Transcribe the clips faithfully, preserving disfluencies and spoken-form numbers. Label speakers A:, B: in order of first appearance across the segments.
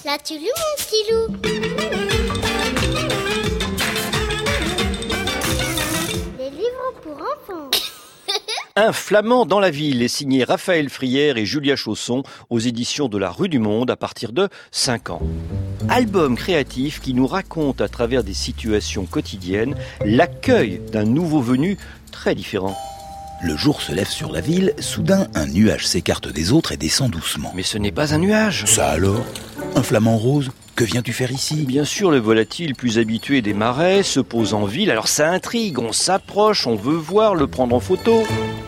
A: L'as-tu lu, mon petit loup? Les livres pour enfants.
B: Un flamand dans la ville est signé Raphaël Frière et Julia Chausson aux éditions de la Rue du Monde à partir de cinq ans. Album créatif qui nous raconte à travers des situations quotidiennes l'accueil d'un nouveau venu très différent.
C: Le jour se lève sur la ville, soudain un nuage s'écarte des autres et descend doucement.
B: Mais ce n'est pas un nuage.
C: Ça alors? Un flamant rose? Que viens-tu faire ici?
B: Bien sûr, le volatile plus habitué des marais se pose en ville, alors ça intrigue, on s'approche, on veut voir, le prendre en photo.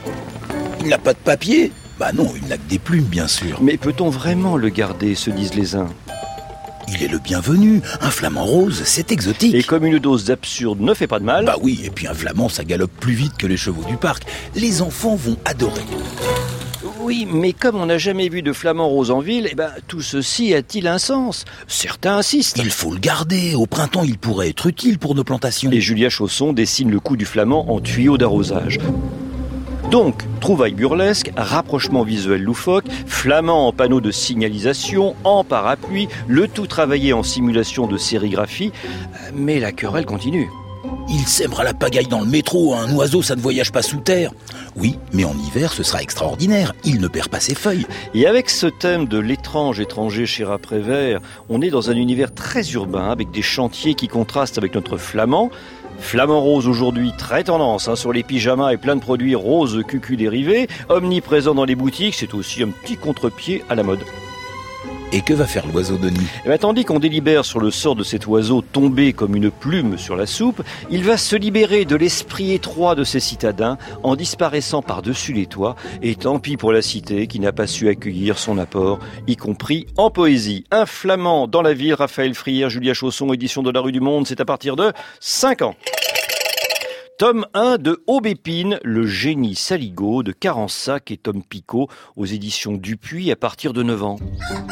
C: Il n'a pas de papier? Bah non, il n'a que des plumes bien sûr.
B: Mais peut-on vraiment le garder, se disent les uns?
C: Il est le bienvenu, un flamant rose, c'est exotique.
B: Et comme une dose d'absurde ne fait pas de mal...
C: Bah oui, et puis un flamand ça galope plus vite que les chevaux du parc. Les enfants vont adorer.
B: Oui, mais comme on n'a jamais vu de flamant rose en ville, eh ben, tout ceci a-t-il un sens? Certains insistent.
C: Il faut le garder, au printemps il pourrait être utile pour nos plantations.
B: Et Julia Chausson dessine le coup du flamand en tuyau d'arrosage. Donc, trouvailles burlesques, rapprochement visuel loufoque, flamand en panneau de signalisation, en parapluie, le tout travaillé en simulation de sérigraphie, mais la querelle continue.
C: Il sèmera la pagaille dans le métro, un oiseau ça ne voyage pas sous terre. Oui, mais en hiver ce sera extraordinaire, il ne perd pas ses feuilles.
B: Et avec ce thème de l'étrange étranger chez Prévert, on est dans un univers très urbain, avec des chantiers qui contrastent avec notre flamand. Flamand rose aujourd'hui, très tendance hein, sur les pyjamas et plein de produits roses cucu dérivés, omniprésent dans les boutiques, c'est aussi un petit contre-pied à la mode.
C: Et que va faire l'oiseau Denis?
B: Eh bien, tandis qu'on délibère sur le sort de cet oiseau tombé comme une plume sur la soupe, il va se libérer de l'esprit étroit de ses citadins en disparaissant par-dessus les toits. Et tant pis pour la cité qui n'a pas su accueillir son apport, y compris en poésie. Un flamand dans la ville, Raphaël Frière, Julia Chausson, édition de la Rue du Monde, c'est à partir de cinq ans. Tome un de Aubépine, le génie saligaud de Carensac et Tom Picot aux éditions Dupuis à partir de neuf ans.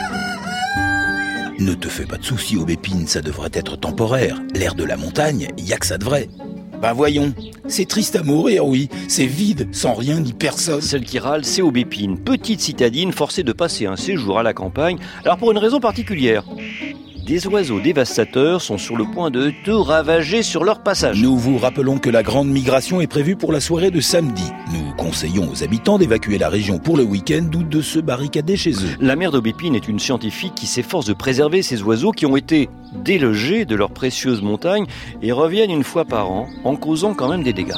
C: Ne te fais pas de soucis, Aubépine, ça devrait être temporaire. L'air de la montagne, y a que ça de vrai. Ben voyons, c'est triste à mourir, oui. C'est vide, sans rien ni personne.
B: Celle qui râle, c'est Aubépine, petite citadine forcée de passer un séjour à la campagne, alors pour une raison particulière. Des oiseaux dévastateurs sont sur le point de tout ravager sur leur passage.
C: Nous vous rappelons que la grande migration est prévue pour la soirée de samedi. Nous conseillons aux habitants d'évacuer la région pour le week-end ou de se barricader chez eux.
B: La mère d'Aubépine est une scientifique qui s'efforce de préserver ces oiseaux qui ont été délogés de leurs précieuses montagnes et reviennent une fois par an en causant quand même des dégâts.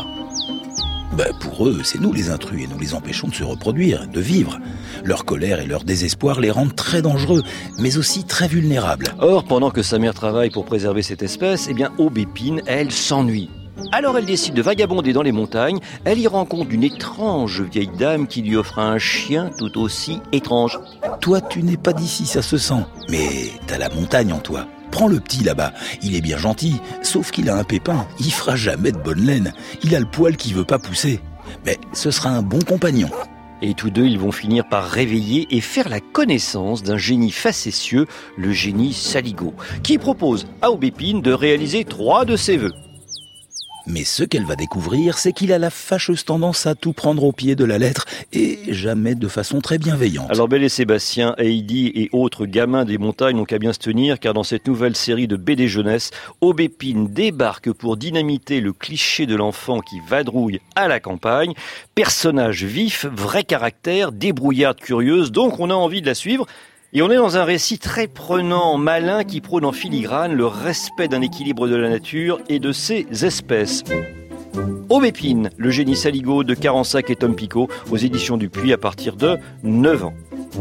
C: Ben pour eux, c'est nous les intrus et nous les empêchons de se reproduire, de vivre. Leur colère et leur désespoir les rendent très dangereux, mais aussi très vulnérables.
B: Or, pendant que sa mère travaille pour préserver cette espèce, eh bien, Aubépine, elle, s'ennuie. Alors elle décide de vagabonder dans les montagnes, elle y rencontre une étrange vieille dame qui lui offre un chien tout aussi étrange.
C: Toi, tu n'es pas d'ici, ça se sent, mais t'as la montagne en toi. Prends le petit là-bas, il est bien gentil, sauf qu'il a un pépin, il fera jamais de bonne laine, il a le poil qui veut pas pousser. Mais ce sera un bon compagnon.
B: Et tous deux, ils vont finir par réveiller et faire la connaissance d'un génie facétieux, le génie Saligaud, qui propose à Aubépine de réaliser trois de ses vœux.
C: Mais ce qu'elle va découvrir, c'est qu'il a la fâcheuse tendance à tout prendre au pied de la lettre et jamais de façon très bienveillante.
B: Alors Belle et Sébastien, Heidi et autres gamins des montagnes n'ont qu'à bien se tenir, car dans cette nouvelle série de B D jeunesse, Aubépine débarque pour dynamiter le cliché de l'enfant qui vadrouille à la campagne. Personnage vif, vrai caractère, débrouillarde curieuse, donc on a envie de la suivre. Et on est dans un récit très prenant, malin, qui prône en filigrane le respect d'un équilibre de la nature et de ses espèces. Aubépine, le génie Saligaud de Carensac et Tom Picot, aux éditions Dupuis à partir de neuf ans.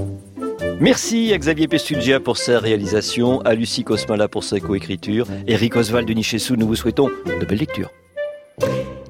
B: Merci à Xavier Pestungia pour sa réalisation, à Lucie Cosmala pour sa coécriture, Eric Oswald de Nichessou, nous vous souhaitons de belles lectures.